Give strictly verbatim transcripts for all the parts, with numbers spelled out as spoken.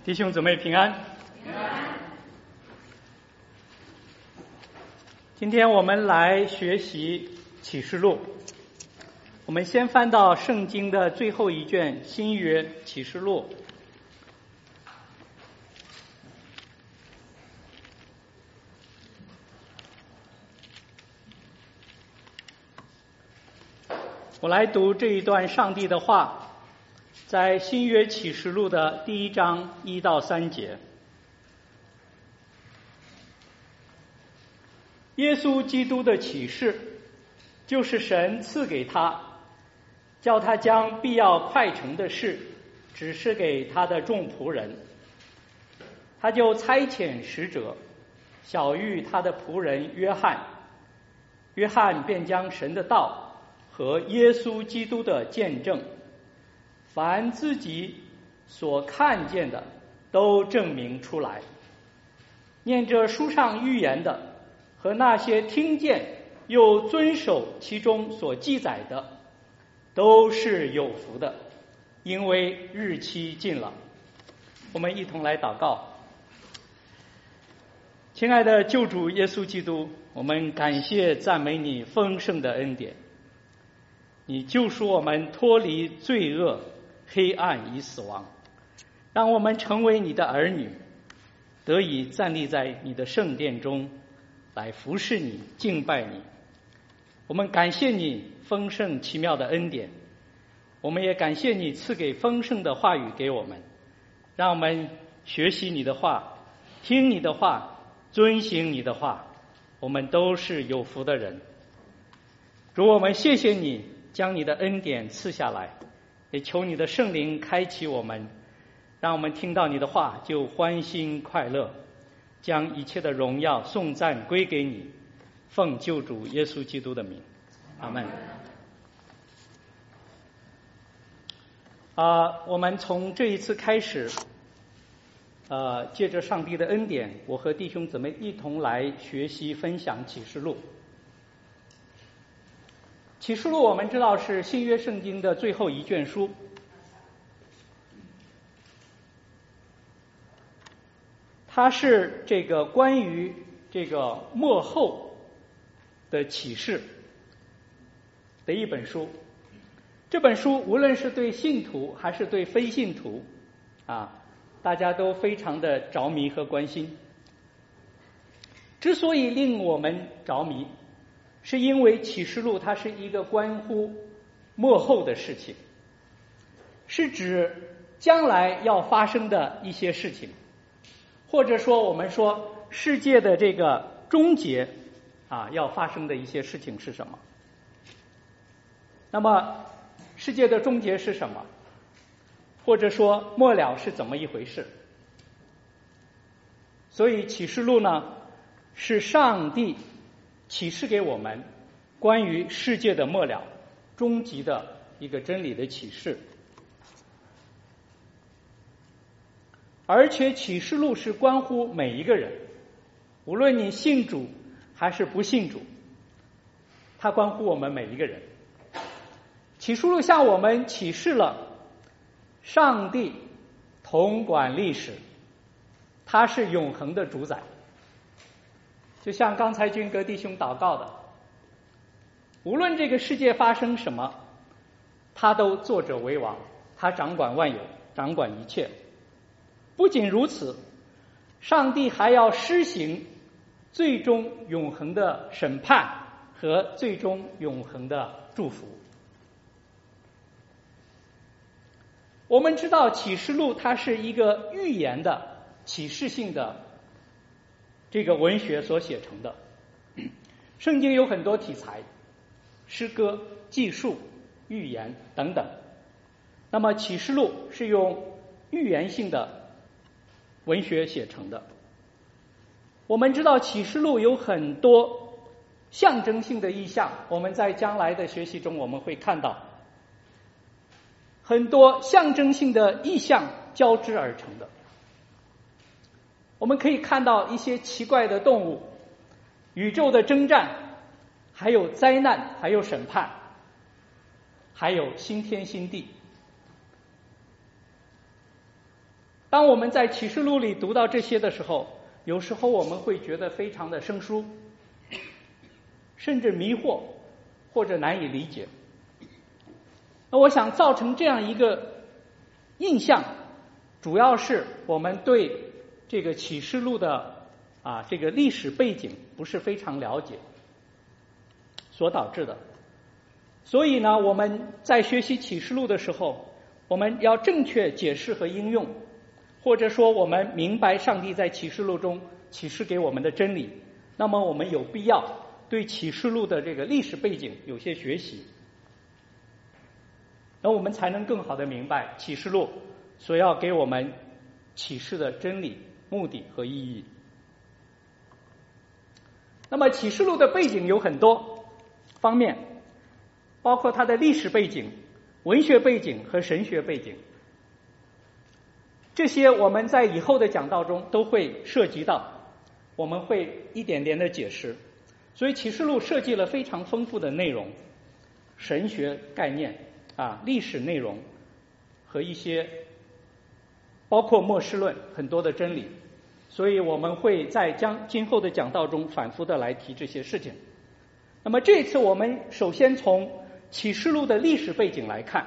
弟兄姊妹平安。 平安。 今天我们来学习启示录，我们先翻到圣经的最后一卷新约启示录。我来读这一段上帝的话，在新约启示录的第一章一到三节。耶稣基督的启示，就是神赐给他，叫他将必要快成的事指示给他的众仆人。他就差遣使者，晓谕他的仆人约翰，约翰便将神的道和耶稣基督的见证，凡自己所看见的都证明出来。念着书上预言的和那些听见又遵守其中所记载的，都是有福的，因为日期近了。我们一同来祷告。亲爱的救主耶稣基督，我们感谢赞美你丰盛的恩典，你救赎我们脱离罪恶、黑暗与死亡，让我们成为你的儿女，得以站立在你的圣殿中，来服侍你、敬拜你。我们感谢你丰盛奇妙的恩典，我们也感谢你赐给丰盛的话语给我们，让我们学习你的话，听你的话，遵行你的话，我们都是有福的人。主，我们谢谢你将你的恩典赐下来，也求你的圣灵开启我们，让我们听到你的话就欢欣快乐，将一切的荣耀颂赞归给你，奉救主耶稣基督的名，阿们。啊，我们从这一次开始，呃，借着上帝的恩典，我和弟兄姊妹一同来学习分享启示录。启示录我们知道是新约圣经的最后一卷书，它是这个关于这个末后的启示的一本书。这本书无论是对信徒还是对非信徒啊，大家都非常的着迷和关心。之所以令我们着迷，是因为启示录它是一个关乎末后的事情，是指将来要发生的一些事情，或者说我们说世界的这个终结啊，要发生的一些事情是什么？那么世界的终结是什么？或者说末了是怎么一回事？所以启示录呢，是上帝启示给我们关于世界的末了、终极的一个真理的启示。而且启示录是关乎每一个人，无论你信主还是不信主，它关乎我们每一个人。启示录向我们启示了上帝统管历史，他是永恒的主宰。就像刚才军哥弟兄祷告的，无论这个世界发生什么，他都作者为王，他掌管万有，掌管一切。不仅如此，上帝还要施行最终永恒的审判和最终永恒的祝福。我们知道启示录它是一个预言的启示性的这个文学所写成的。圣经有很多题材，诗歌、记述、预言等等。那么启示录是用预言性的文学写成的。我们知道启示录有很多象征性的意象，我们在将来的学习中我们会看到很多象征性的意象交织而成的。我们可以看到一些奇怪的动物，宇宙的征战，还有灾难，还有审判，还有新天新地。 当我们在启示录里读到这些的时候，有时候我们会觉得非常的生疏，甚至迷惑或者难以理解。那我想造成这样一个印象，主要是我们对这个启示录的啊这个历史背景不是非常了解所导致的。所以呢，我们在学习启示录的时候，我们要正确解释和应用，或者说我们明白上帝在启示录中启示给我们的真理，那么我们有必要对启示录的这个历史背景有些学习，那我们才能更好的明白启示录所要给我们启示的真理、目的和意义。那么启示录的背景有很多方面，包括它的历史背景、文学背景和神学背景，这些我们在以后的讲道中都会涉及到，我们会一点点的解释。所以启示录设计了非常丰富的内容，神学概念啊、历史内容和一些包括末世论很多的真理，所以我们会在将今后的讲道中反复的来提这些事情。那么这次我们首先从启示录的历史背景来看。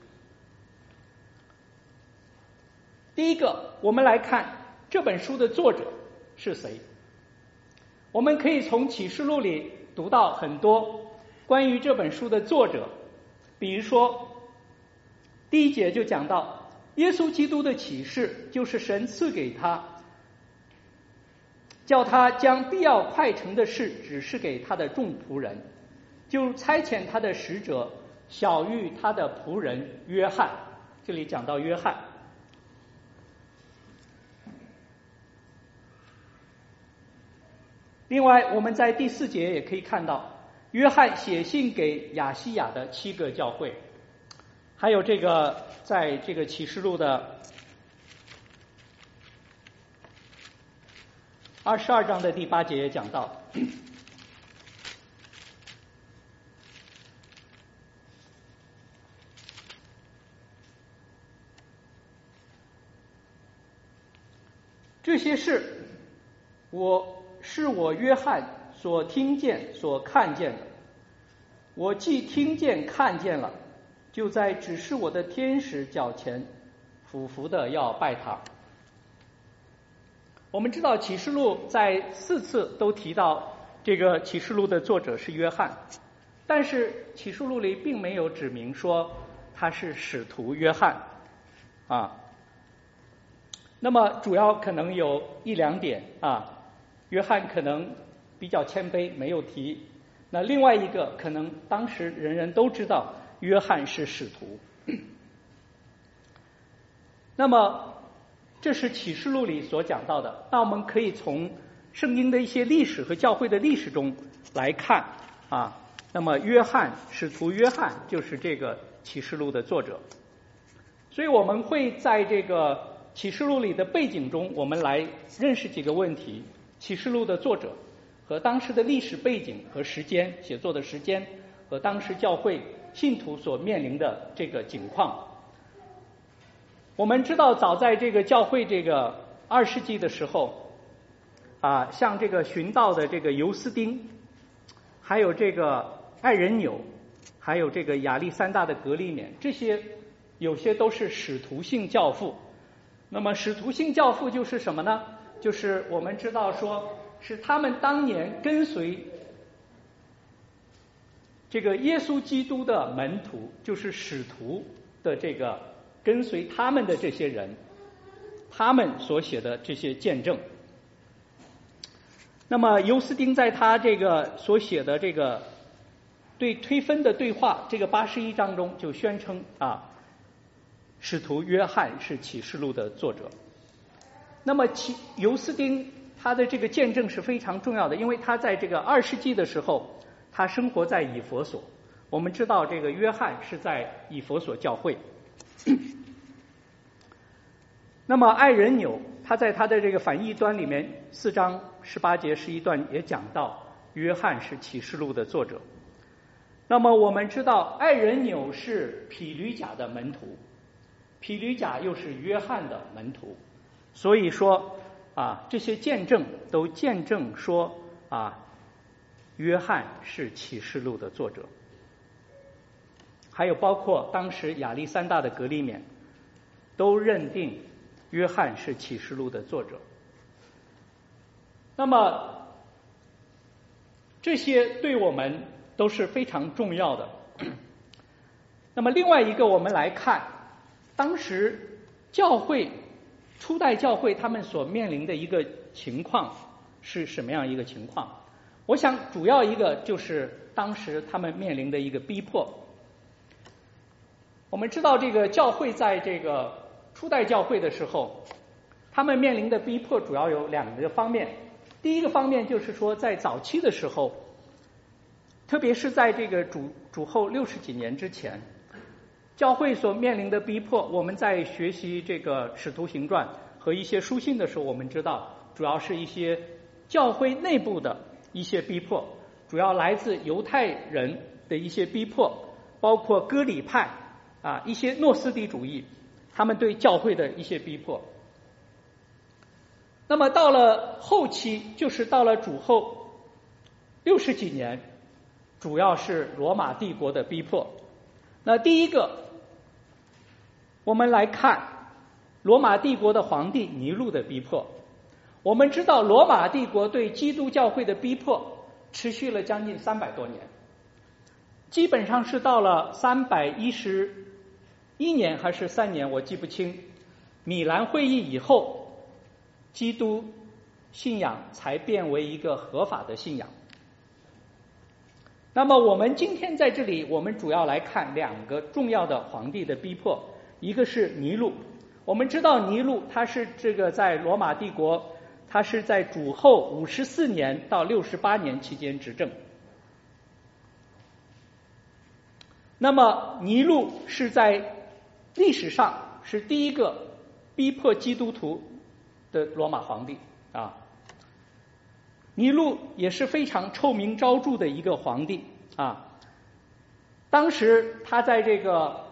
第一个，我们来看这本书的作者是谁。我们可以从启示录里读到很多关于这本书的作者，比如说第一节就讲到耶稣基督的启示就是神赐给他，叫他将必要快成的事指示给他的众仆人，就差遣他的使者晓谕他的仆人约翰。这里讲到约翰。另外我们在第四节也可以看到约翰写信给亚细亚的七个教会，还有这个在这个启示录的二十二章的第八节也讲到，这些事我是我约翰所听见所看见的，我既听见看见了，就在指示我的天使脚前俯伏的要拜他。我们知道启示录在四次都提到这个启示录的作者是约翰，但是启示录里并没有指明说他是使徒约翰啊。那么主要可能有一两点啊，约翰可能比较谦卑没有提，那另外一个可能当时人人都知道约翰是使徒。那么这是启示录里所讲到的，那我们可以从圣经的一些历史和教会的历史中来看啊。那么约翰，使徒约翰就是这个启示录的作者，所以我们会在这个启示录里的背景中，我们来认识几个问题：启示录的作者和当时的历史背景和时间，写作的时间和当时教会信徒所面临的这个境况。我们知道早在这个教会这个二世纪的时候啊，像这个寻道的这个尤斯丁，还有这个爱人纽，还有这个亚历山大的格里勉，这些有些都是使徒性教父。那么使徒性教父就是什么呢？就是我们知道说是他们当年跟随这个耶稣基督的门徒，就是使徒的这个跟随他们的这些人，他们所写的这些见证。那么尤斯丁在他这个所写的这个对推分的对话这个八十一章中就宣称啊，使徒约翰是启示录的作者。那么其尤斯丁他的这个见证是非常重要的，因为他在这个二世纪的时候他生活在以弗所，我们知道这个约翰是在以弗所教会。那么爱人纽他在他的这个反义端里面四章十八节十一段也讲到约翰是启示录的作者。那么我们知道爱人纽是毗吕甲的门徒，毗吕甲又是约翰的门徒， 所以说啊，这些见证都见证说啊，约翰是启示录的作者。还有包括当时亚历山大的革利免都认定约翰是启示录的作者。那么这些对我们都是非常重要的。那么另外一个，我们来看当时教会初代教会他们所面临的一个情况是什么样一个情况？我想主要一个就是当时他们面临的一个逼迫。我们知道这个教会在这个初代教会的时候，他们面临的逼迫主要有两个方面。第一个方面就是说，在早期的时候，特别是在这个主主后六十几年之前，教会所面临的逼迫，我们在学习这个使徒行传和一些书信的时候，我们知道主要是一些教会内部的一些逼迫，主要来自犹太人的一些逼迫，包括割礼派啊，一些诺斯底主义，他们对教会的一些逼迫。那么到了后期，就是到了主后六十几年，主要是罗马帝国的逼迫。那第一个，我们来看罗马帝国的皇帝尼禄的逼迫。我们知道罗马帝国对基督教会的逼迫持续了将近三百多年，基本上是到了三百一十一年还是三年，我记不清，米兰会议以后，基督信仰才变为一个合法的信仰。那么我们今天在这里，我们主要来看两个重要的皇帝的逼迫，一个是尼禄。我们知道尼禄他是这个在罗马帝国，他是在主后五十四年到六十八年期间执政。那么尼禄是在历史上是第一个逼迫基督徒的罗马皇帝啊。尼禄也是非常臭名昭著的一个皇帝啊。当时他在这个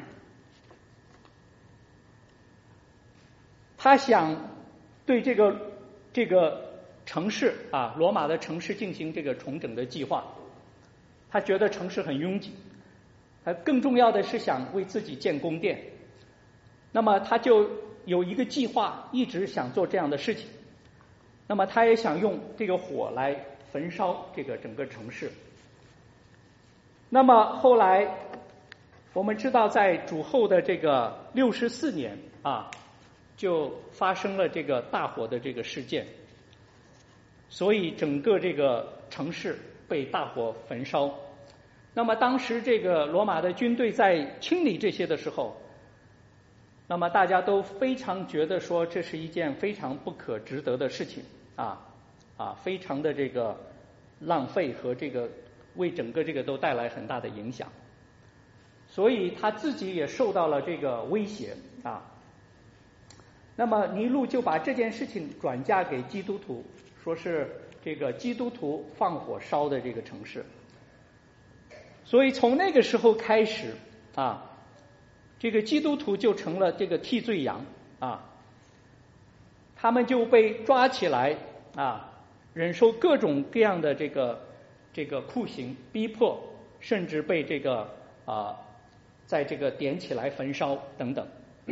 他想对这个这个城市啊，罗马的城市进行这个重整的计划。他觉得城市很拥挤，他更重要的是想为自己建宫殿。那么他就有一个计划，一直想做这样的事情。那么他也想用这个火来焚烧这个整个城市。那么后来我们知道，在主后的这个六十四年啊，就发生了这个大火的这个事件，所以整个这个城市被大火焚烧。那么当时这个罗马的军队在清理这些的时候，那么大家都非常觉得说这是一件非常不可值得的事情啊啊，非常的这个浪费和这个为整个这个都带来很大的影响，所以他自己也受到了这个威胁啊。那么尼禄就把这件事情转嫁给基督徒，说是这个基督徒放火烧的这个城市。所以从那个时候开始啊，这个基督徒就成了这个替罪羊啊，他们就被抓起来啊，忍受各种各样的这个这个酷刑逼迫，甚至被这个啊，在这个点起来焚烧等等。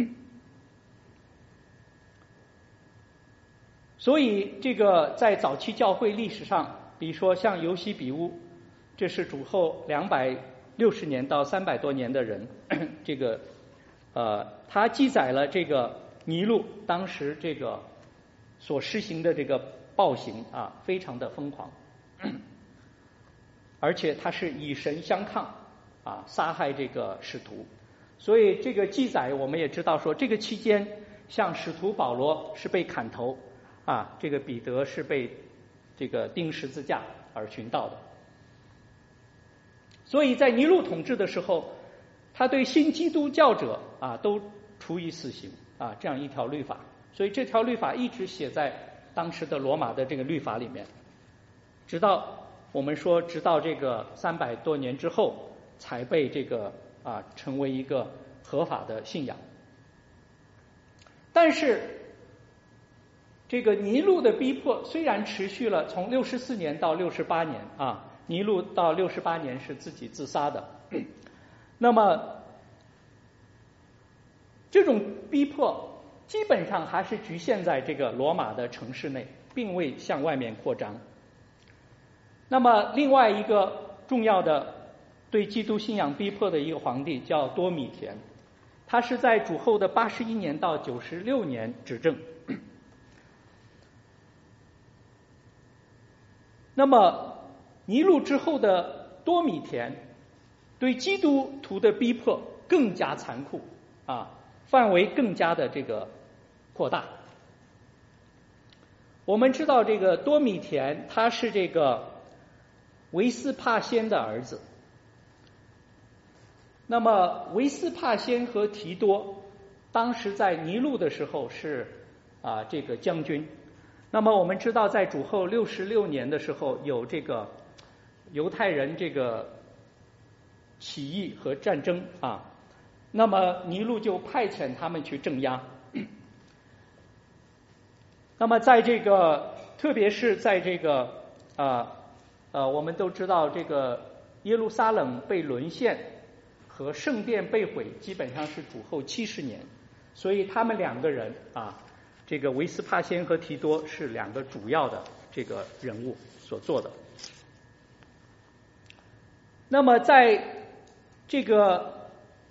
所以这个在早期教会历史上，比如说像尤西比乌，这是主后两百六十年到三百多年的人，这个呃，他记载了这个尼禄当时这个所施行的这个暴行啊，非常的疯狂，而且他是以神相抗啊，杀害这个使徒。所以这个记载我们也知道说，这个期间像使徒保罗是被砍头啊，这个彼得是被这个钉十字架而殉道的。所以在尼禄统治的时候，他对新基督教者啊都处以死刑啊，这样一条律法。所以这条律法一直写在当时的罗马的这个律法里面，直到我们说直到这个三百多年之后才被这个啊成为一个合法的信仰。但是这个尼禄的逼迫虽然持续了从六十四年到六十八年啊，尼禄到六十八年是自己自杀的，那么这种逼迫基本上还是局限在这个罗马的城市内，并未向外面扩张。那么另外一个重要的对基督信仰逼迫的一个皇帝叫多米田，他是在主后的八十一年到九十六年执政。那么尼禄之后的多米田对基督徒的逼迫更加残酷啊，范围更加的这个扩大。我们知道这个多米田他是这个维斯帕先的儿子，那么维斯帕先和提多当时在尼禄的时候是啊这个将军。那么我们知道在主后六十六年的时候有这个犹太人这个起义和战争啊，那么尼禄就派遣他们去镇压。那么在这个特别是在这个啊呃我们都知道这个耶路撒冷被沦陷和圣殿被毁基本上是主后七十年，所以他们两个人啊，这个维斯帕先和提多是两个主要的这个人物所做的。那么在这个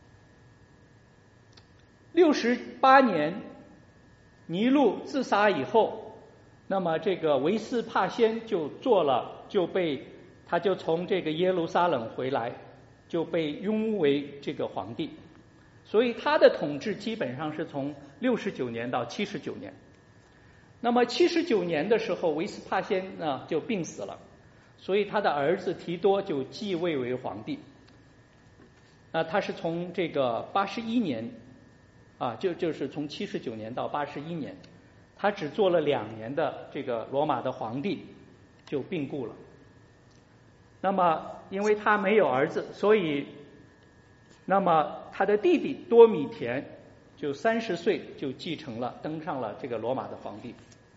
六十八年尼禄自杀以后，那么这个维斯帕先就做了，就被他就从这个耶路撒冷回来，就被拥为这个皇帝，所以他的统治基本上是从六十九年到七十九年。那么七十九年的时候，维斯帕先呢就病死了，所以他的儿子提多就继位为皇帝。那他是从这个八十一年啊，就就是从七十九年到八十一年，他只做了两年的这个罗马的皇帝就病故了。那么因为他没有儿子，所以那么他的弟弟多米田就三十岁就继承了，登上了这个罗马的皇帝。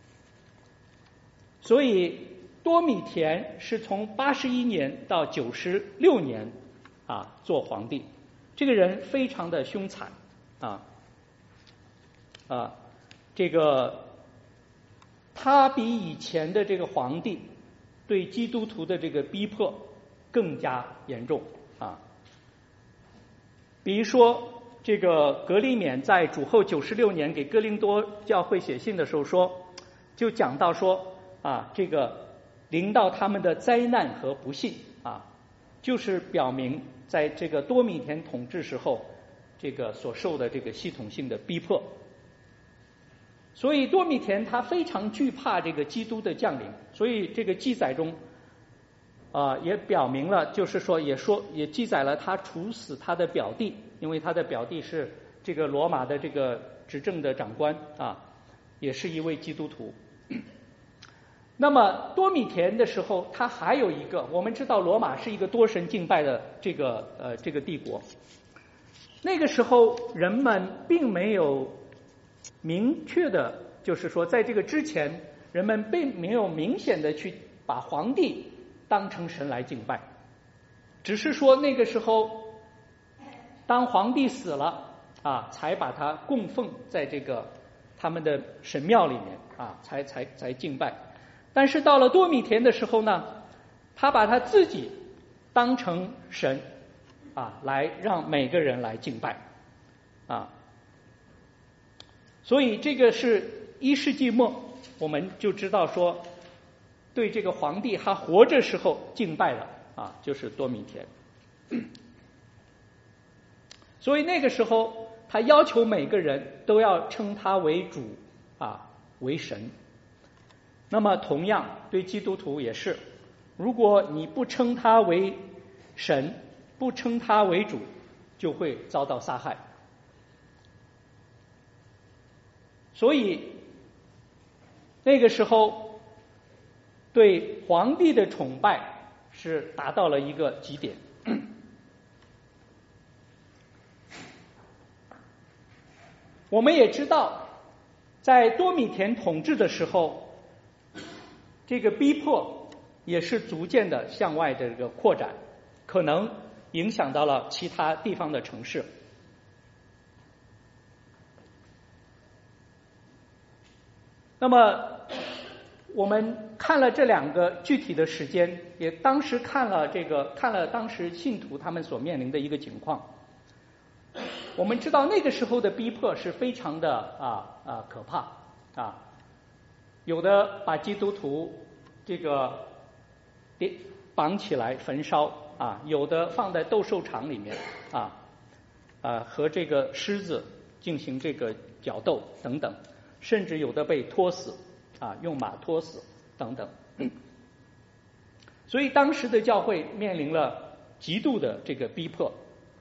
所以多米田是从八十一年到九十六年啊做皇帝，这个人非常的凶残啊啊，这个他比以前的这个皇帝对基督徒的这个逼迫更加严重啊。比如说这个格里勉在主后九十六年给哥林多教会写信的时候说，就讲到说啊，这个临到他们的灾难和不幸啊，就是表明在这个多米田统治时候这个所受的这个系统性的逼迫。所以多米田他非常惧怕这个基督的降临，所以这个记载中啊、呃、也表明了，就是说也说也记载了他处死他的表弟，因为他的表弟是这个罗马的这个执政的长官啊，也是一位基督徒。那么多米田的时候，他还有一个，我们知道罗马是一个多神敬拜的这个呃这个帝国，那个时候人们并没有明确的，就是说在这个之前，人们并没有明显的去把皇帝当成神来敬拜，只是说那个时候当皇帝死了啊，才把他供奉在这个他们的神庙里面啊，才才才敬拜。但是到了多米田的时候呢，他把他自己当成神啊，来让每个人来敬拜啊。所以这个是一世纪末，我们就知道说，对这个皇帝他活着时候敬拜的啊，就是多米田。所以那个时候，他要求每个人都要称他为主啊，为神。那么同样对基督徒也是，如果你不称他为神，不称他为主，就会遭到杀害。所以那个时候对皇帝的崇拜是达到了一个极点。我们也知道在多米田统治的时候，这个逼迫也是逐渐的向外的这个扩展，可能影响到了其他地方的城市。那么我们看了这两个具体的时间，也当时看了这个看了当时信徒他们所面临的一个情况。我们知道那个时候的逼迫是非常的啊啊可怕啊，有的把基督徒这个绑起来焚烧啊，有的放在斗兽场里面啊啊和这个狮子进行这个角斗等等，甚至有的被拖死啊，用马拖死等等。所以当时的教会面临了极度的这个逼迫。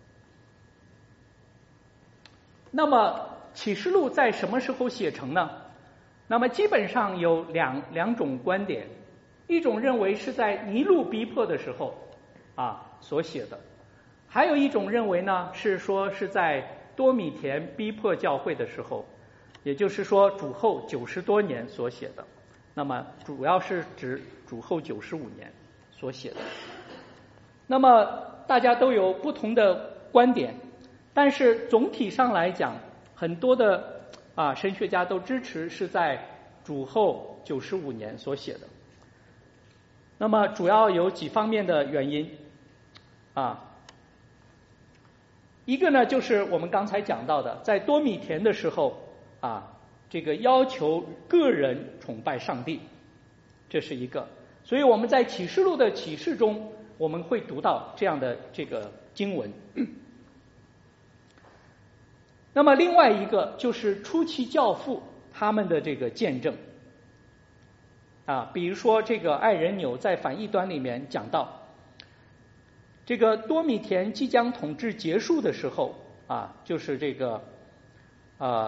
那么启示录在什么时候写成呢？那么基本上有两两种观点，一种认为是在尼禄逼迫的时候啊所写的，还有一种认为呢是说是在多米田逼迫教会的时候，也就是说主后九十多年所写的。那么主要是指主后九十五年所写的。那么大家都有不同的观点，但是总体上来讲，很多的啊神学家都支持是在主后九十五年所写的。那么主要有几方面的原因啊，一个呢就是我们刚才讲到的，在多米田的时候啊，这个要求个人崇拜上帝，这是一个。所以我们在启示录的启示中，我们会读到这样的这个经文。那么另外一个就是初期教父他们的这个见证啊，比如说这个爱人纽在反异端里面讲到，这个多米田即将统治结束的时候啊，就是这个呃，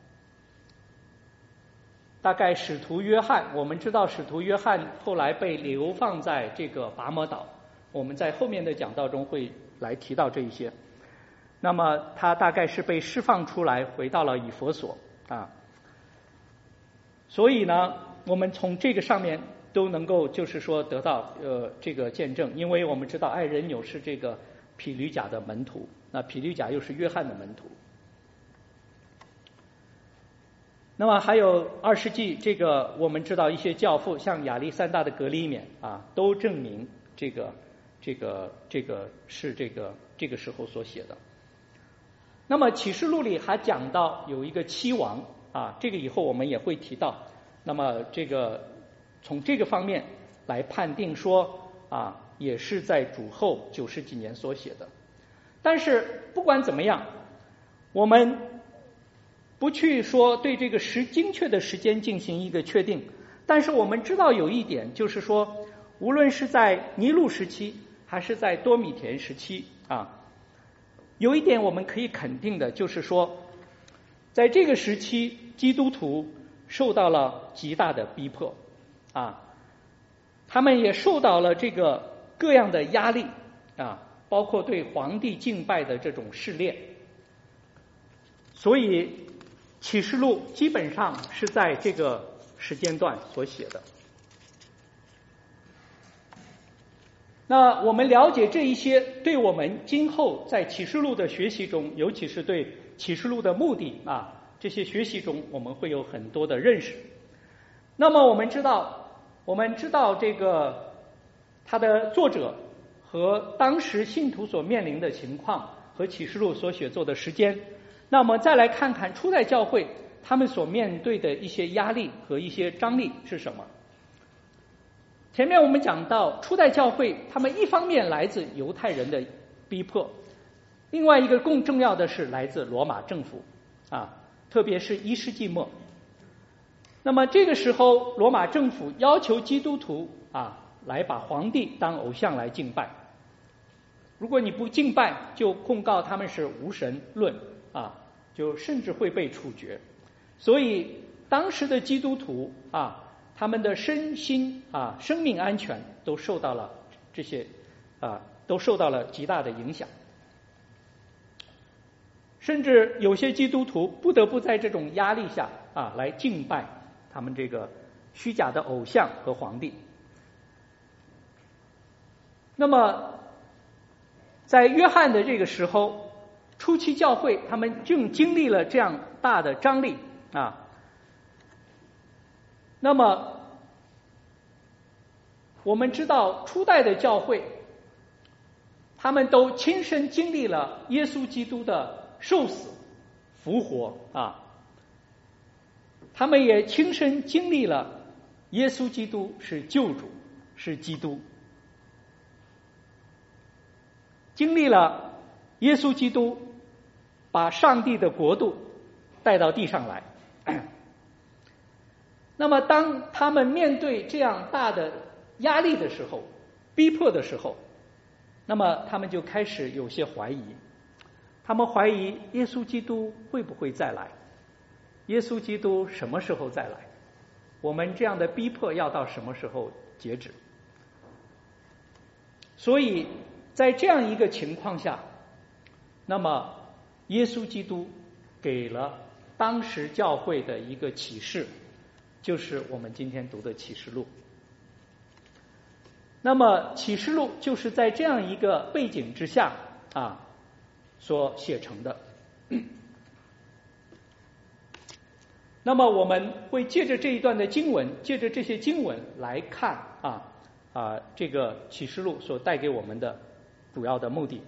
大概使徒约翰，我们知道使徒约翰后来被流放在这个拔摩岛，我们在后面的讲道中会来提到这一些。那么他大概是被释放出来，回到了以弗所啊。所以呢，我们从这个上面都能够就是说得到呃这个见证，因为我们知道爱人纽是这个毗吕甲的门徒，那毗吕甲又是约翰的门徒。那么还有二世纪这个我们知道一些教父，像亚历山大的格里勉啊，都证明这个这个这个是这个这个时候所写的。那么启示录里还讲到有一个七王啊，这个以后我们也会提到。那么这个从这个方面来判定说啊，也是在主后九十几年所写的。但是不管怎么样，我们不去说对这个时精确的时间进行一个确定，但是我们知道有一点，就是说无论是在尼禄时期还是在多米田时期啊，有一点我们可以肯定的，就是说在这个时期基督徒受到了极大的逼迫啊，他们也受到了这个各样的压力啊，包括对皇帝敬拜的这种试炼。所以启示录基本上是在这个时间段所写的。那我们了解这一些，对我们今后在启示录的学习中，尤其是对启示录的目的啊，这些学习中我们会有很多的认识。那么我们知道，我们知道这个它的作者和当时信徒所面临的情况和启示录所写作的时间。那么再来看看初代教会他们所面对的一些压力和一些张力是什么。前面我们讲到初代教会他们一方面来自犹太人的逼迫，另外一个更重要的是来自罗马政府啊，特别是一世纪末。那么这个时候罗马政府要求基督徒啊来把皇帝当偶像来敬拜，如果你不敬拜就控告他们是无神论啊，就甚至会被处决。所以当时的基督徒啊，他们的身心啊生命安全都受到了这些啊都受到了极大的影响。 甚至有些基督徒不得不在这种压力下啊来敬拜他们这个虚假的偶像和皇帝。那么在约翰的这个时候，初期教会他们正经历了这样大的张力啊。那么我们知道初代的教会他们都亲身经历了耶稣基督的受死复活啊，他们也亲身经历了耶稣基督是救主，是基督，经历了耶稣基督把上帝的国度带到地上来。那么当他们面对这样大的压力的时候，逼迫的时候，那么他们就开始有些怀疑，他们怀疑耶稣基督会不会再来，耶稣基督什么时候再来，我们这样的逼迫要到什么时候截止。所以在这样一个情况下，那么耶稣基督给了当时教会的一个启示，就是我们今天读的启示录。那么启示录就是在这样一个背景之下啊所写成的。那么我们会借着这一段的经文，借着这些经文来看啊啊这个启示录所带给我们的主要的目的。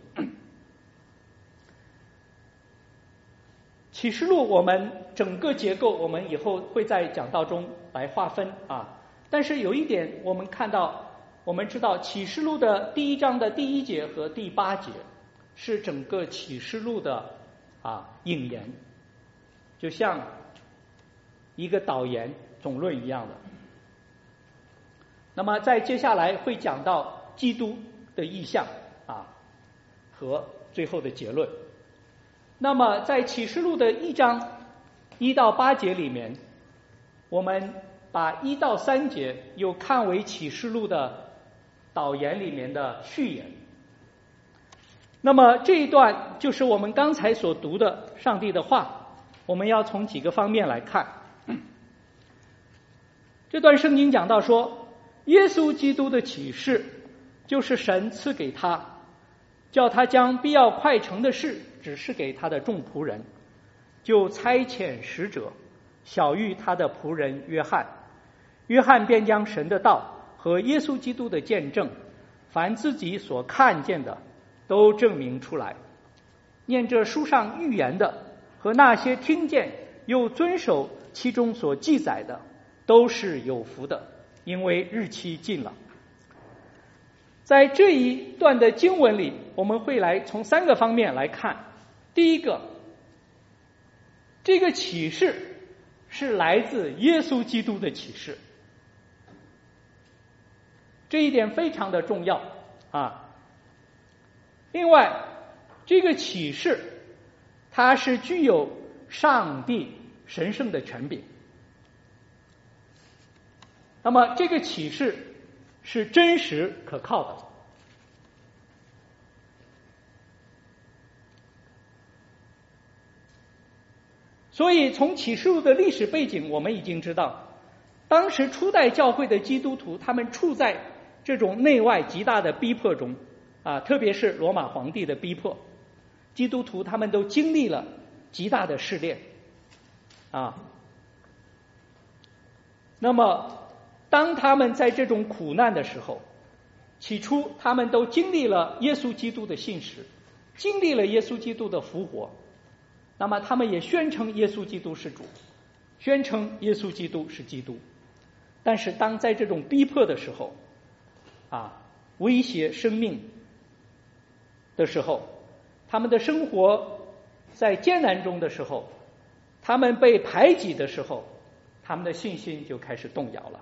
启示录我们整个结构我们以后会在讲道中来划分啊，但是有一点我们看到，我们知道启示录的第一章的第一节和第八节是整个启示录的啊引言，就像一个导言总论一样的。那么在接下来会讲到基督的意象啊和最后的结论。那么在启示录的一章一到八节里面，我们把一到三节又看为启示录的导言里面的序言。那么这一段就是我们刚才所读的上帝的话，我们要从几个方面来看。这段圣经讲到说，耶稣基督的启示就是神赐给他，叫他将必要快成的事指示给他的众仆人，就差遣使者晓谕他的仆人约翰，约翰便将神的道和耶稣基督的见证，凡自己所看见的都证明出来。念这书上预言的和那些听见又遵守其中所记载的，都是有福的，因为日期近了。在这一段的经文里，我们会来从三个方面来看。第一个，这个启示是来自耶稣基督的启示，这一点非常的重要啊。另外，这个启示它是具有上帝神圣的权柄。那么这个启示是真实可靠的。所以从启示录的历史背景我们已经知道，当时初代教会的基督徒他们处在这种内外极大的逼迫中啊，特别是罗马皇帝的逼迫，基督徒他们都经历了极大的试炼啊。那么当他们在这种苦难的时候，起初他们都经历了耶稣基督的信实，经历了耶稣基督的复活，那么他们也宣称耶稣基督是主，宣称耶稣基督是基督。但是当在这种逼迫的时候啊，威胁生命的时候，他们的生活在艰难中的时候，他们被排挤的时候，他们的信心就开始动摇了。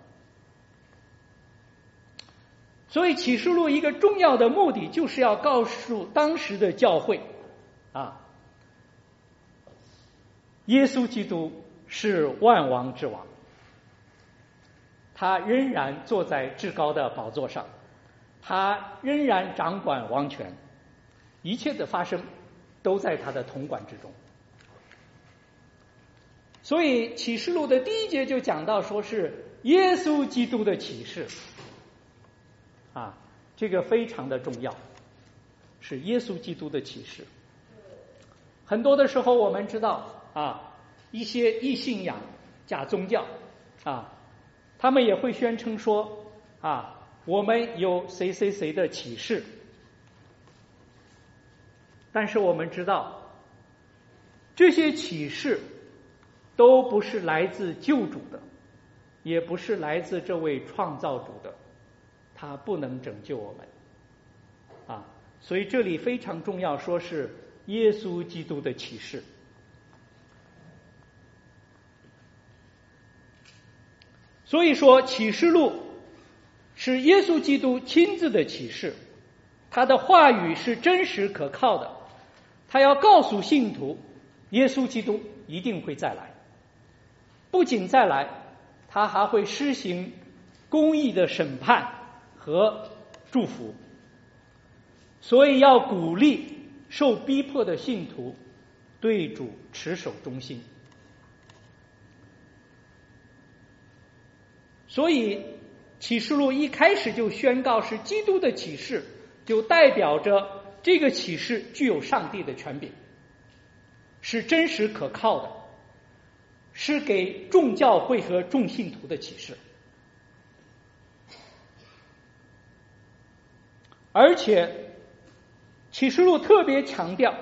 所以启示录一个重要的目的就是要告诉当时的教会啊，耶稣基督是万王之王，他仍然坐在至高的宝座上，他仍然掌管王权，一切的发生都在他的统管之中所以启示录的第一节就讲到说是耶稣基督的启示啊，这个非常的重要，是耶稣基督的启示。很多的时候我们知道啊，一些异信仰假宗教啊，他们也会宣称说啊，我们有谁谁谁的启示，但是我们知道这些启示都不是来自救主的，也不是来自这位创造主的，他不能拯救我们啊。所以这里非常重要，说是耶稣基督的启示。所以说启示录是耶稣基督亲自的启示，他的话语是真实可靠的，他要告诉信徒耶稣基督一定会再来，不仅再来，他还会施行公义的审判和祝福，所以要鼓励受逼迫的信徒对主持守忠心。所以启示录一开始就宣告是基督的启示，就代表着这个启示具有上帝的权柄，是真实可靠的，是给众教会和众信徒的启示。而且启示录特别强调，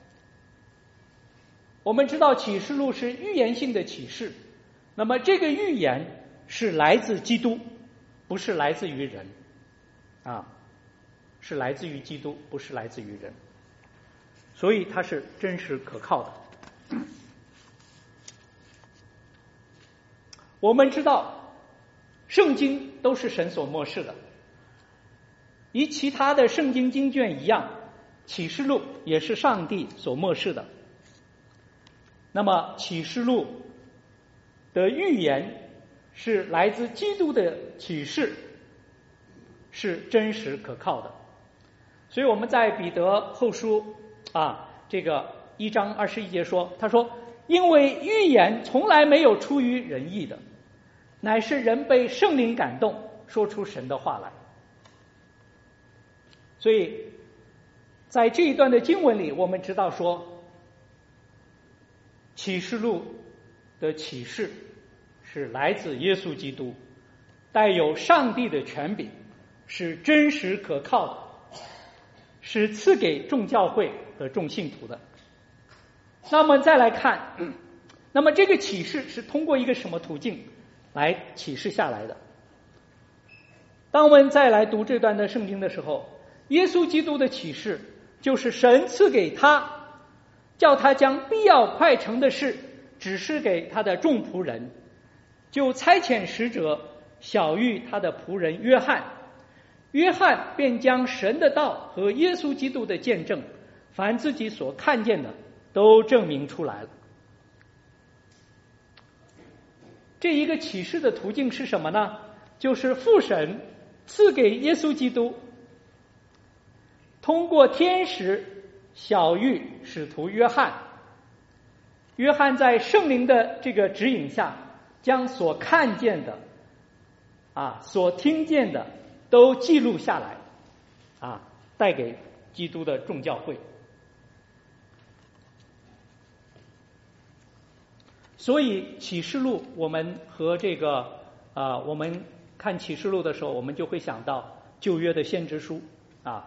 我们知道启示录是预言性的启示，那么这个预言是来自基督，不是来自于人啊，是来自于基督，不是来自于人，所以它是真实可靠的。我们知道圣经都是神所默示的，与其他的圣经经卷一样，启示录也是上帝所默示的。那么启示录的预言是来自基督的启示，是真实可靠的。所以我们在彼得后书啊，这个一章二十一节说，他说因为预言从来没有出于人意的，乃是人被圣灵感动，说出神的话来。所以在这一段的经文里，我们知道说启示录的启示是来自耶稣基督，带有上帝的权柄，是真实可靠的，是赐给众教会和众信徒的。那么再来看，嗯、那么这个启示是通过一个什么途径来启示下来的？当我们再来读这段的圣经的时候，耶稣基督的启示就是神赐给他，叫他将必要快成的事指示给他的众仆人，就差遣使者晓谕他的仆人约翰，约翰便将神的道和耶稣基督的见证，凡自己所看见的都证明出来了。这一个启示的途径是什么呢？就是父神赐给耶稣基督，通过天使晓谕使徒约翰，约翰在圣灵的这个指引下，将所看见的啊所听见的都记录下来啊，带给基督的众教会。所以启示录，我们和这个啊我们看启示录的时候，我们就会想到旧约的先知书啊，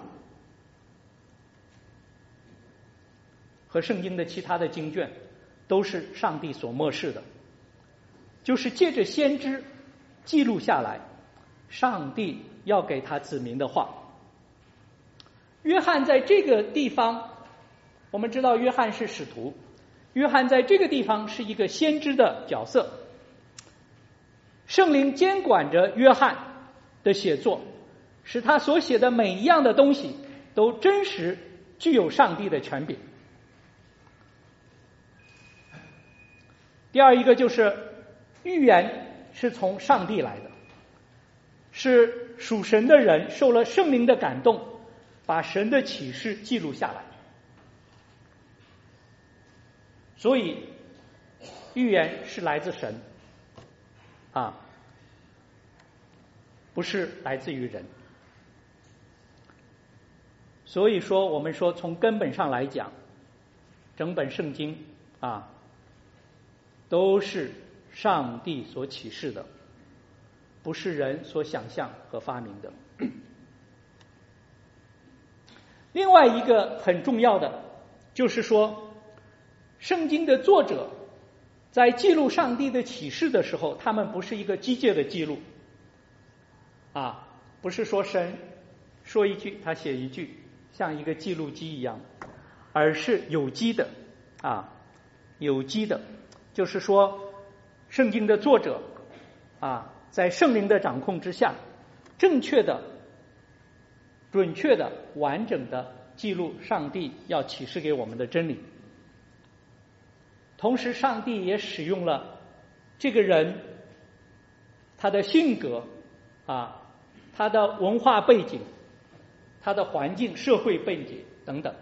和圣经的其他的经卷，都是上帝所默示的，就是借着先知记录下来上帝要给他子民的话。约翰在这个地方，我们知道约翰是使徒，约翰在这个地方是一个先知的角色，圣灵监管着约翰的写作，使他所写的每一样的东西都真实具有上帝的权柄。第二一个就是预言是从上帝来的，是属神的人受了圣灵的感动，把神的启示记录下来。所以预言是来自神啊，不是来自于人。所以说我们说从根本上来讲，整本圣经啊都是上帝所启示的，不是人所想象和发明的。另外一个很重要的就是说，圣经的作者在记录上帝的启示的时候，他们不是一个机械的记录啊，不是说神说一句他写一句，像一个记录机一样，而是有机的啊，有机的，就是说圣经的作者啊，在圣灵的掌控之下，正确的、准确的、完整的记录上帝要启示给我们的真理。同时上帝也使用了这个人他的性格啊，他的文化背景，他的环境、社会背景等等，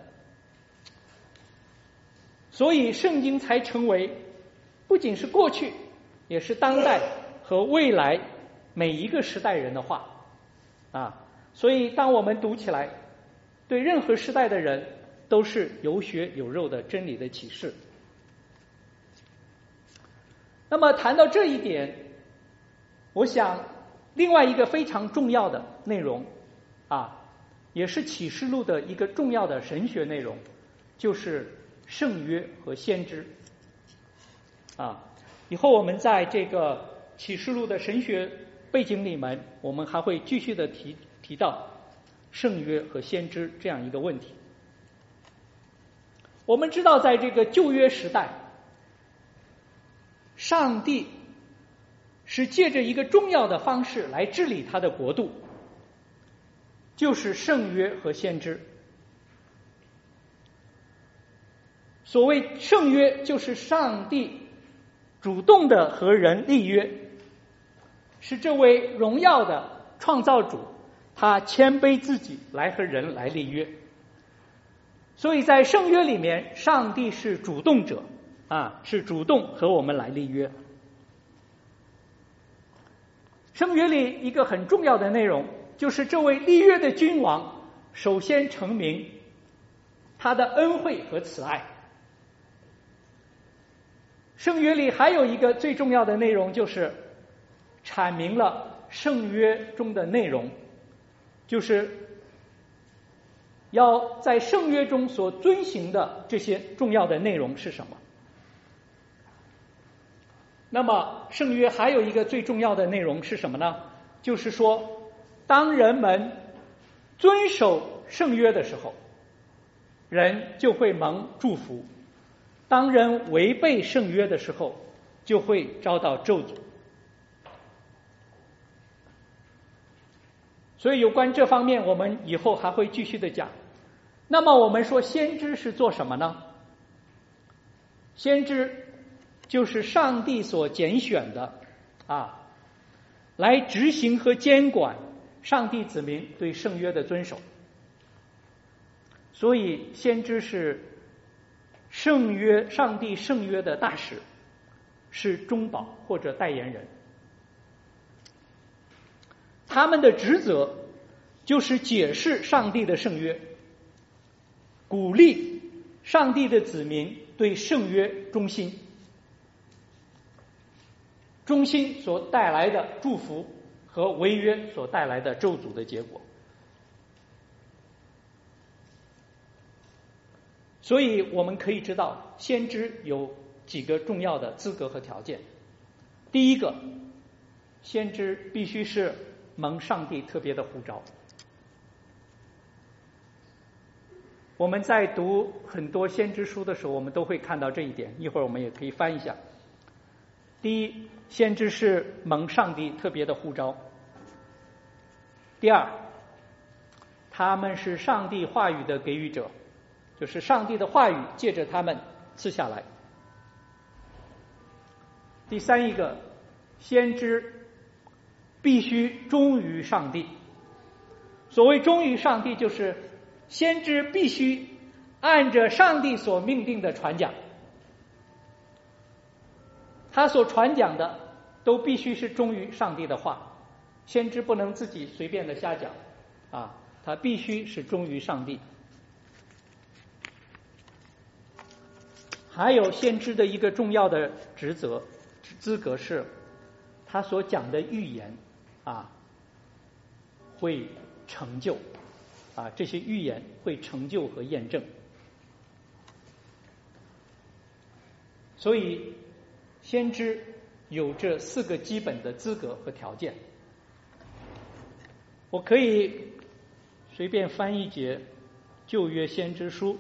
所以圣经才成为不仅是过去，也是当代和未来每一个时代人的话啊。所以当我们读起来，对任何时代的人都是有血有肉的真理的启示。那么谈到这一点，我想另外一个非常重要的内容啊，也是启示录的一个重要的神学内容，就是圣约和先知啊。以后我们在这个启示录的神学背景里面，我们还会继续的提提到圣约和先知这样一个问题。我们知道在这个旧约时代，上帝是借着一个重要的方式来治理他的国度，就是圣约和先知。所谓圣约，就是上帝主动的和人立约，是这位荣耀的创造主，他谦卑自己来和人来立约。所以在圣约里面，上帝是主动者啊，是主动和我们来立约。圣约里一个很重要的内容，就是这位立约的君王首先承明他的恩惠和慈爱。圣约里还有一个最重要的内容，就是阐明了圣约中的内容，就是要在圣约中所遵行的这些重要的内容是什么。那么圣约还有一个最重要的内容是什么呢？就是说当人们遵守圣约的时候，人就会蒙祝福；当人违背圣约的时候，就会遭到咒诅。所以有关这方面我们以后还会继续的讲。那么我们说先知是做什么呢？先知就是上帝所拣选的啊，来执行和监管上帝子民对圣约的遵守。所以先知是圣约上帝圣约的大使，是中保或者代言人。他们的职责就是解释上帝的圣约，鼓励上帝的子民对圣约忠心，忠心所带来的祝福和违约所带来的咒诅的结果。所以我们可以知道，先知有几个重要的资格和条件。第一个，先知必须是蒙上帝特别的呼召。我们在读很多先知书的时候，我们都会看到这一点，一会儿我们也可以翻一下。第一，先知是蒙上帝特别的呼召。第二，他们是上帝话语的给予者，就是上帝的话语借着他们赐下来。第三一个，先知必须忠于上帝。所谓忠于上帝，就是先知必须按着上帝所命定的传讲。 他所传讲的都必须是忠于上帝的话，先知不能自己随便的瞎讲啊，他必须是忠于上帝。还有先知的一个重要的职责资格是，他所讲的预言啊会成就啊，这些预言会成就和验证。所以先知有这四个基本的资格和条件。我可以随便翻一节旧约先知书，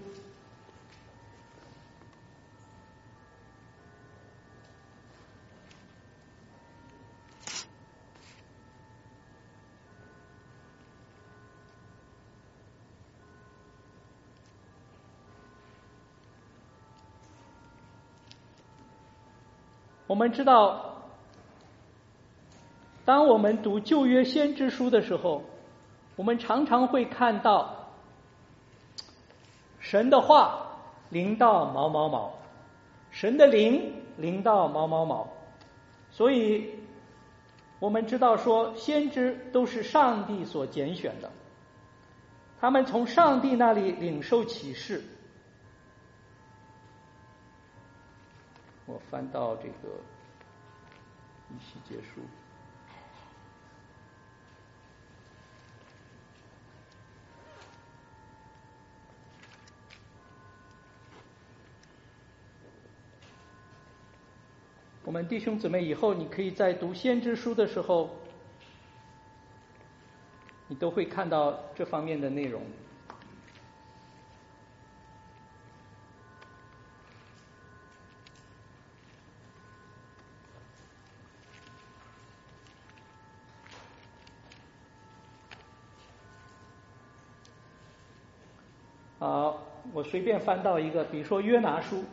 我们知道，当我们读旧约先知书的时候，我们常常会看到神的话临到某某某，神的灵临到某某某。所以我们知道说，先知都是上帝所拣选的，他们从上帝那里领受启示。我翻到这个一起结束。我们弟兄姊妹以后你可以在读先知书的时候，你都会看到这方面的内容。好，我随便翻到一个，比如说约拿书，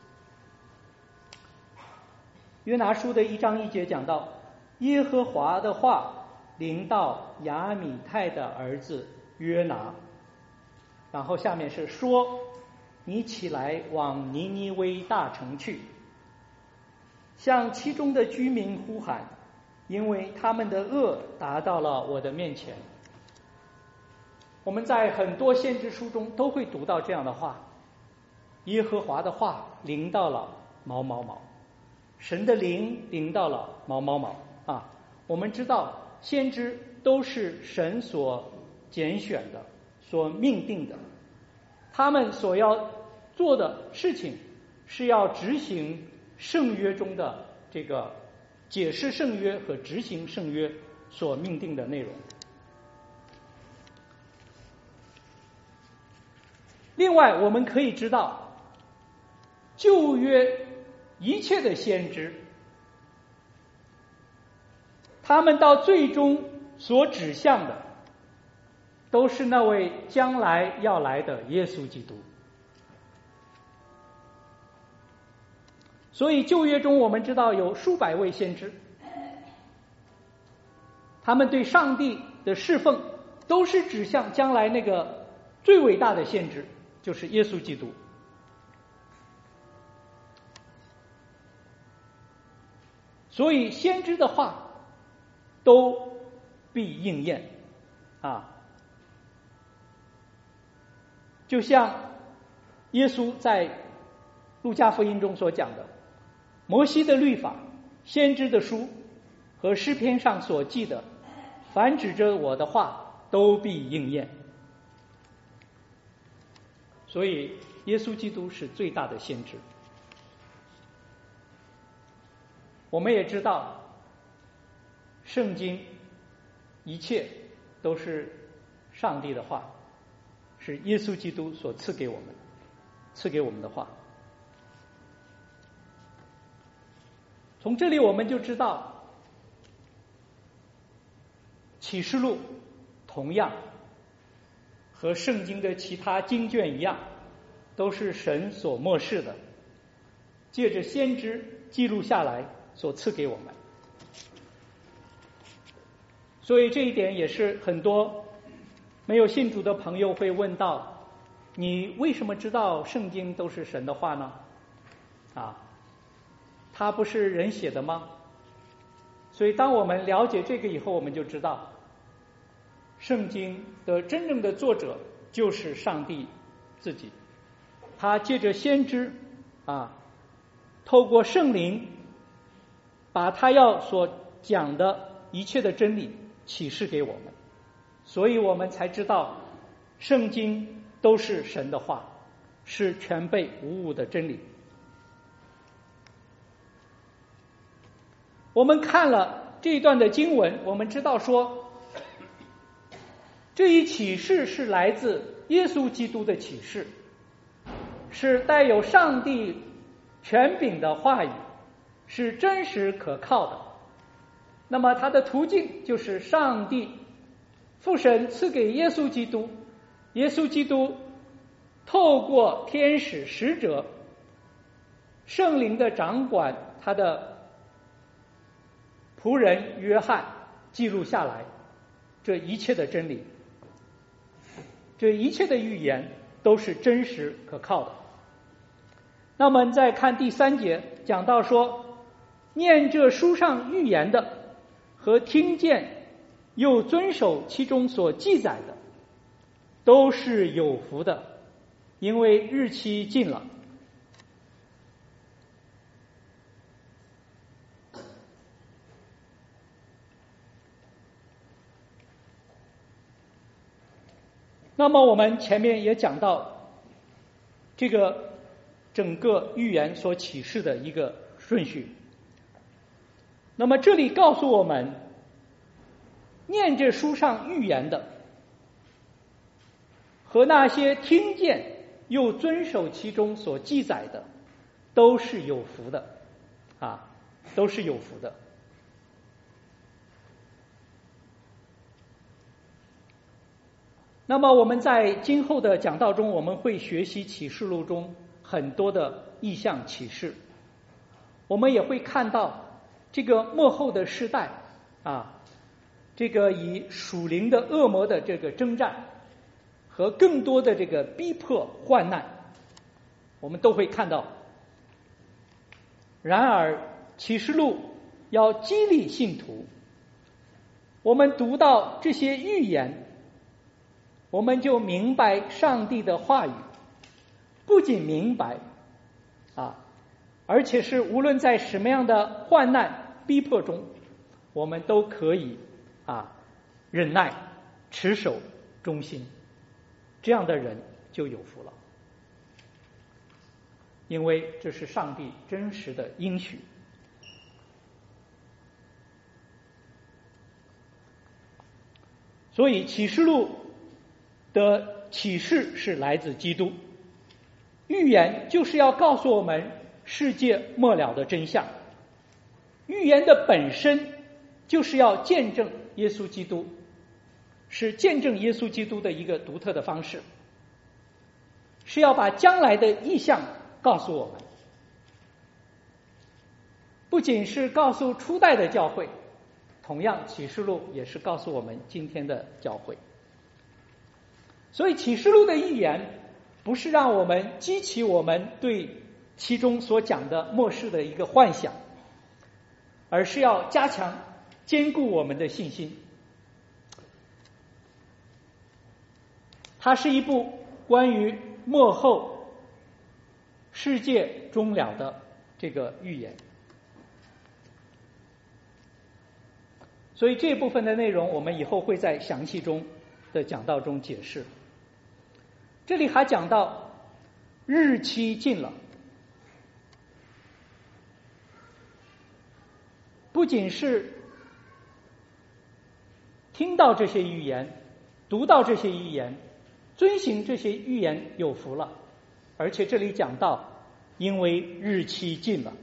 约拿书的一章一节讲到，耶和华的话临到亚米太的儿子约拿，然后下面是说，你起来往尼尼微大城去，向其中的居民呼喊，因为他们的恶达到了我的面前。我们在很多先知书中都会读到这样的话，耶和华的话临到了某某某，神的灵临到了某某某啊。我们知道先知都是神所拣选的，所命定的，他们所要做的事情是要执行圣约中的这个解释圣约和执行圣约所命定的内容。另外我们可以知道，旧约一切的先知，他们到最终所指向的都是那位将来要来的耶稣基督。所以旧约中我们知道有数百位先知，他们对上帝的侍奉都是指向将来那个最伟大的先知，就是耶稣基督。所以先知的话都必应验啊，就像耶稣在路加福音中所讲的，摩西的律法、先知的书和诗篇上所记的，凡指着我的话都必应验。所以耶稣基督是最大的先知。我们也知道圣经一切都是上帝的话，是耶稣基督所赐给我们赐给我们的话。从这里我们就知道，启示录同样和圣经的其他经卷一样，都是神所默示的，借着先知记录下来所赐给我们。所以这一点也是很多没有信主的朋友会问到，你为什么知道圣经都是神的话呢？啊， 它不是人写的吗？所以当我们了解这个以后，我们就知道圣经的真正的作者就是上帝自己，他借着先知啊，透过圣灵把他要所讲的一切的真理启示给我们，所以我们才知道圣经都是神的话，是全备无误的真理。我们看了这一段的经文，我们知道说这一启示是来自耶稣基督的启示，是带有上帝权柄的话语，是真实可靠的。那么它的途径就是上帝父神赐给耶稣基督，耶稣基督透过天使使者圣灵的掌管，他的仆人约翰记录下来这一切的真理，这一切的预言都是真实可靠的。那我们再看第三节，讲到说，念这书上预言的和听见又遵守其中所记载的，都是有福的，因为日期近了。那么我们前面也讲到这个整个预言所启示的一个顺序。那么这里告诉我们，念这书上预言的和那些听见又遵守其中所记载的，都是有福的啊，都是有福的。那么我们在今后的讲道中，我们会学习启示录中很多的异象启示，我们也会看到这个末后的世代啊，这个以属灵的恶魔的这个征战和更多的这个逼迫患难，我们都会看到。然而启示录要激励信徒，我们读到这些预言，我们就明白上帝的话语，不仅明白啊，而且是无论在什么样的患难逼迫中，我们都可以啊忍耐持守忠心，这样的人就有福了，因为这是上帝真实的应许。所以启示录的启示是来自基督，预言就是要告诉我们世界末了的真相，预言的本身就是要见证耶稣基督，是见证耶稣基督的一个独特的方式，是要把将来的意象告诉我们，不仅是告诉初代的教会，同样启示录也是告诉我们今天的教会。所以启示录的预言不是让我们激起我们对其中所讲的末世的一个幻想，而是要加强坚固我们的信心。它是一部关于末后世界终了的这个预言。所以这部分的内容我们以后会在详细中的讲道中解释。这里还讲到日期近了，不仅是听到这些预言，读到这些预言，遵行这些预言有福了，而且这里讲到因为日期近了。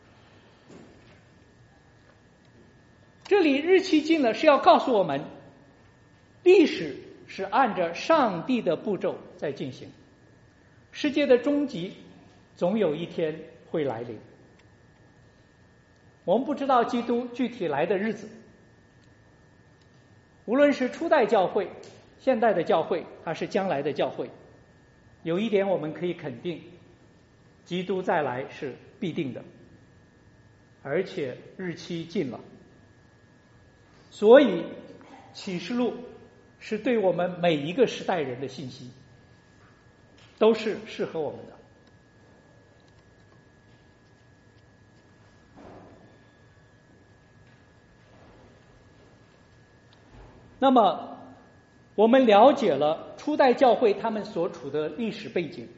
这里日期近了是要告诉我们，历史是按着上帝的步骤在进行，世界的终极总有一天会来临。我们不知道基督具体来的日子，无论是初代教会、现代的教会还是将来的教会，有一点我们可以肯定，基督再来是必定的。 而且日期近了。所以启示录是对我们每一个时代人的信息，都是适合我们的。那么我们了解了初代教会他们所处的历史背景，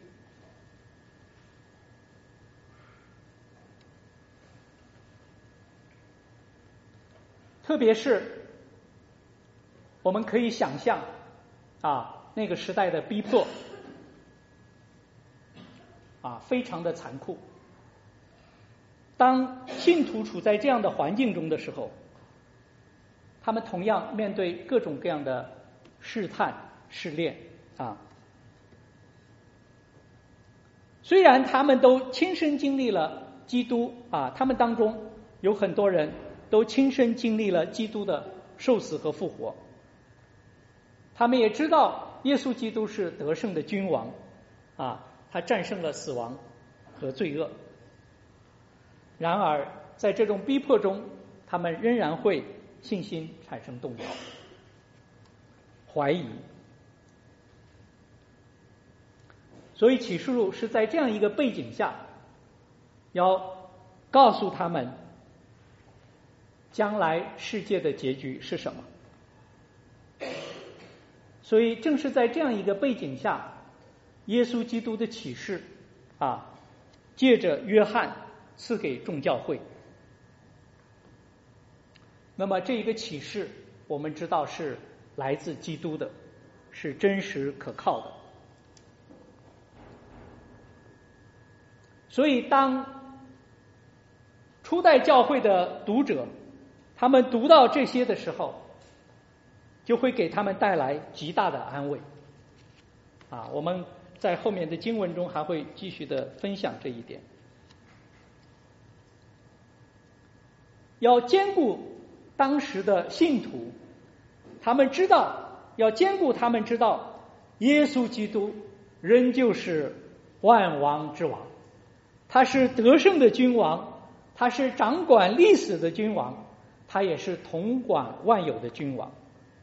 特别是我们可以想象啊，那个时代的逼迫啊，非常的残酷。当信徒处在这样的环境中的时候，他们同样面对各种各样的试探试炼啊。虽然他们都亲身经历了基督啊，他们当中有很多人都亲身经历了基督的受死和复活，他们也知道耶稣基督是得胜的君王啊，他战胜了死亡和罪恶。然而在这种逼迫中，他们仍然会信心产生动摇、怀疑。所以启示录是在这样一个背景下，要告诉他们将来世界的结局是什么。所以正是在这样一个背景下，耶稣基督的启示啊，借着约翰赐给众教会。那么这一个启示我们知道是来自基督的，是真实可靠的。所以当初代教会的读者他们读到这些的时候，就会给他们带来极大的安慰啊。我们在后面的经文中还会继续的分享这一点。要兼顾当时的信徒，他们知道要兼顾他们知道耶稣基督仍旧是万王之王，他是得胜的君王，他是掌管历史的君王，他也是统管万有的君王。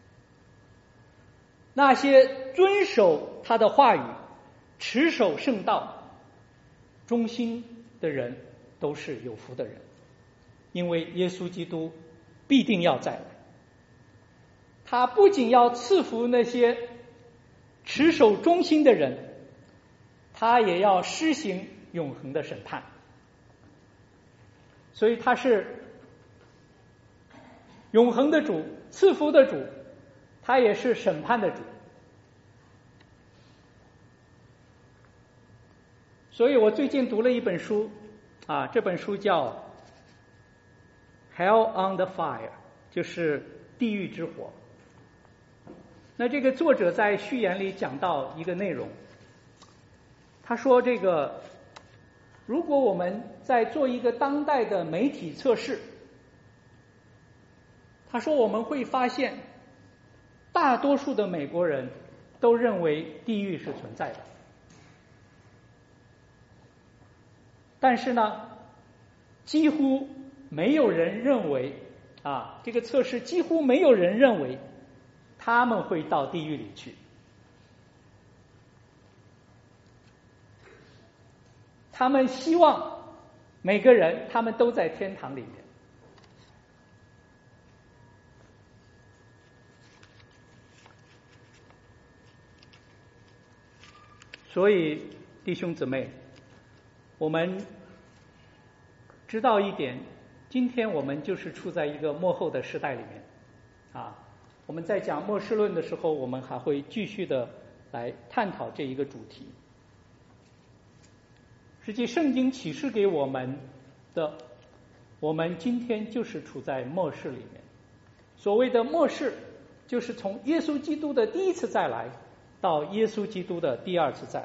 那些遵守他的话语、持守圣道、忠心的人都是有福的人，因为耶稣基督必定要再来。他不仅要赐福那些持守忠心的人，他也要施行永恒的审判。所以他是永恒的主，赐福的主，他也是审判的主。所以我最近读了一本书啊，这本书叫 Hell on the Fire， 就是地狱之火。那这个作者在序言里讲到一个内容，他说这个如果我们在做一个当代的媒体测试，他说我们会发现大多数的美国人都认为地狱是存在的，但是呢几乎没有人认为啊，这个测试几乎没有人认为他们会到地狱里去。他们希望每个人他们都在天堂里面。所以弟兄姊妹，我们知道一点，今天我们就是处在一个末后的时代里面啊。我们在讲末世论的时候，我们还会继续的来探讨这一个主题。实际圣经启示给我们的，我们今天就是处在末世里面。所谓的末世，就是从耶稣基督的第一次再来到耶稣基督的第二次再来。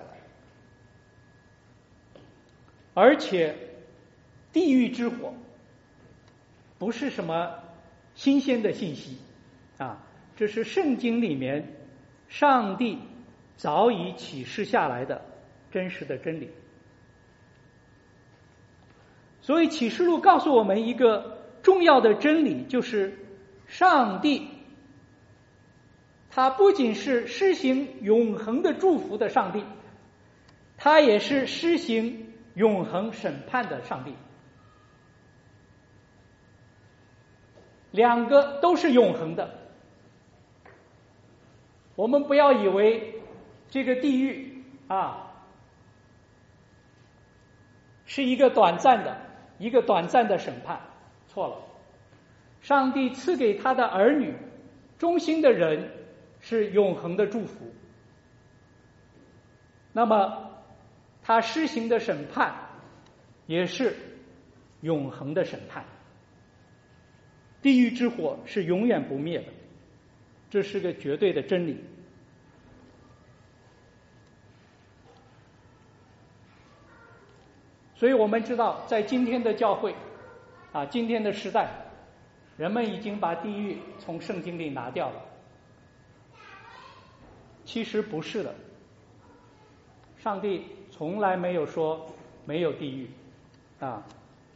而且地狱之火不是什么新鲜的信息啊，这是圣经里面上帝早已启示下来的真实的真理。 所以启示录告诉我们一个重要的真理，就是上帝他不仅是施行永恒的祝福的上帝，他也是施行永恒审判的上帝，两个都是永恒的。我们不要以为这个地狱啊是一个短暂的一个短暂的审判，错了。上帝赐给他的儿女忠心的人是永恒的祝福，那么他施行的审判也是永恒的审判。地狱之火是永远不灭的，这是个绝对的真理。所以我们知道，在今天的教会啊，今天的时代，人们已经把地狱从圣经里拿掉了。其实不是的，上帝从来没有说没有地狱啊。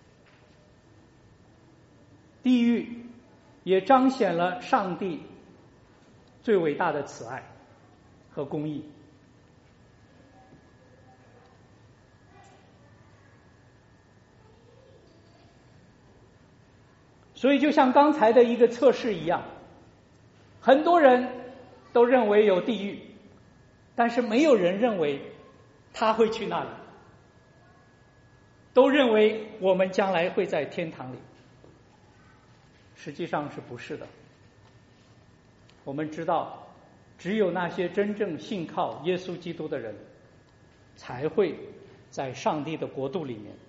地狱也彰显了上帝最伟大的慈爱和公义。所以就像刚才的一个测试一样，很多人都认为有地狱，但是没有人认为他会去那里，都认为我们将来会在天堂里。实际上是不是的。我们知道，只有那些真正信靠耶稣基督的人，才会在上帝的国度里面。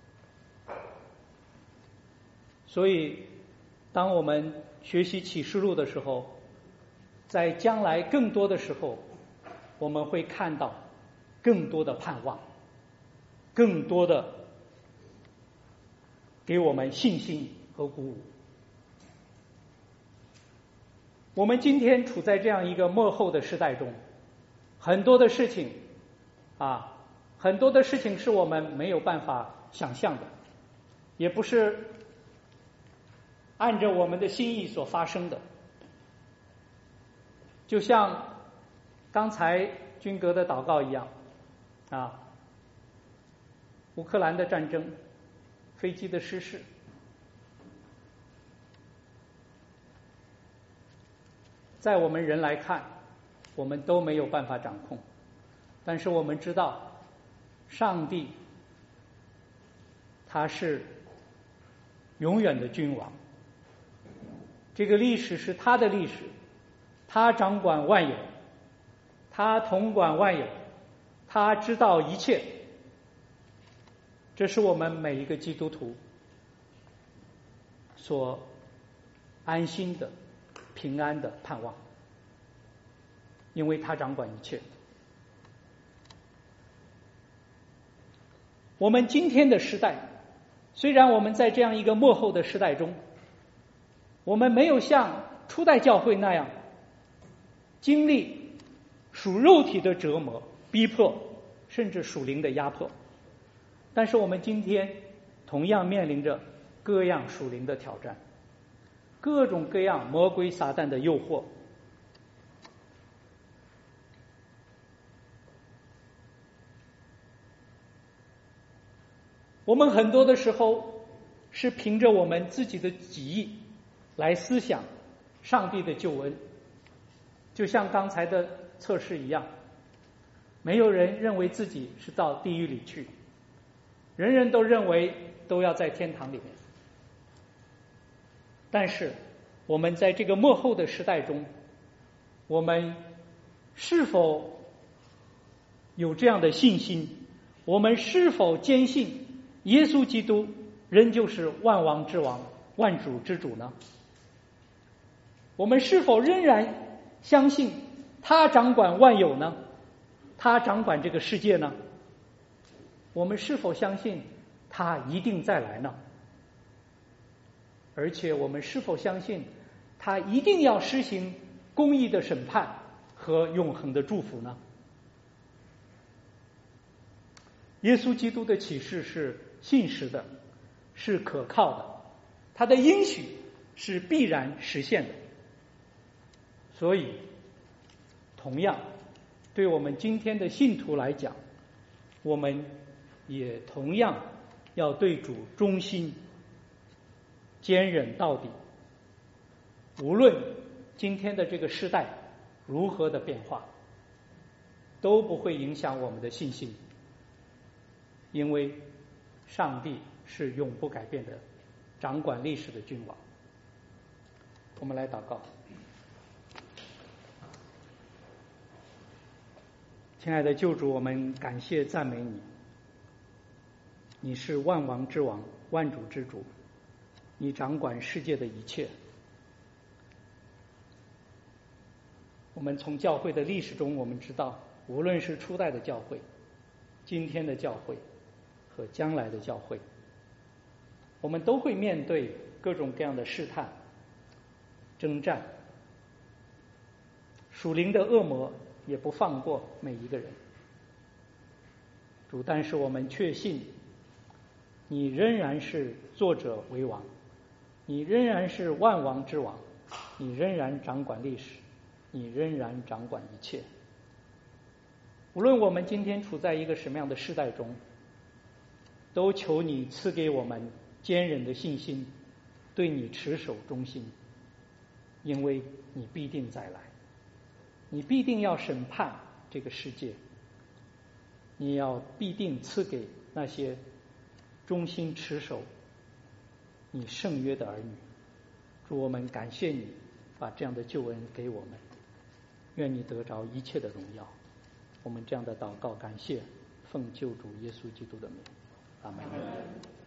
所以当我们学习启示录的时候，在将来更多的时候，我们会看到更多的盼望，更多的给我们信心和鼓舞。我们今天处在这样一个末后的时代中，很多的事情啊，很多的事情是我们没有办法想象的，也不是按着我们的心意所发生的。就像刚才军哥的祷告一样啊，乌克兰的战争，飞机的失事，在我们人来看，我们都没有办法掌控，但是我们知道上帝他是永远的君王，这个历史是他的历史，他掌管万有，他统管万有，他知道一切。这是我们每一个基督徒所安心的平安的盼望，因为他掌管一切。我们今天的时代，虽然我们在这样一个末后的时代中，我们没有像初代教会那样经历属肉体的折磨、逼迫，甚至属灵的压迫，但是我们今天同样面临着各样属灵的挑战，各种各样魔鬼撒旦的诱惑。我们很多的时候是凭着我们自己的己意来思想上帝的救恩，就像刚才的测试一样，没有人认为自己是到地狱里去，人人都认为都要在天堂里面。但是我们在这个末后的时代中，我们是否有这样的信心？我们是否坚信耶稣基督仍旧是万王之王、万主之主呢？我们是否仍然相信他掌管万有呢？他掌管这个世界呢？我们是否相信他一定再来呢？而且我们是否相信他一定要施行公义的审判和永恒的祝福呢？耶稣基督的启示是信实的， 是可靠的，他的应许是必然实现的。所以同样对我们今天的信徒来讲，我们也同样要对主忠心，坚忍到底。无论今天的这个时代如何的变化，都不会影响我们的信心，因为上帝是永不改变的掌管历史的君王。我们来祷告。亲爱的救主，我们感谢赞美你，你是万王之王，万主之主，你掌管世界的一切。我们从教会的历史中我们知道，无论是初代的教会、今天的教会和将来的教会，我们都会面对各种各样的试探、征战，属灵的恶魔也不放过每一个人。主，但是我们确信你仍然是作者为王，你仍然是万王之王，你仍然掌管历史，你仍然掌管一切。无论我们今天处在一个什么样的时代中，都求你赐给我们坚韧的信心，对你持守忠心，因为你必定再来，你必定要审判这个世界，你要必定赐给那些忠心持守你圣约的儿女。主，我们感谢你把这样的救恩给我们，愿你得着一切的荣耀。我们这样的祷告感谢，奉救主耶稣基督的名，阿门。